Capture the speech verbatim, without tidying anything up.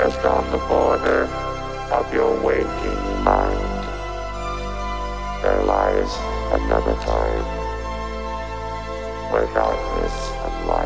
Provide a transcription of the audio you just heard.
just on the border of your waking mind. There lies another time where darkness and light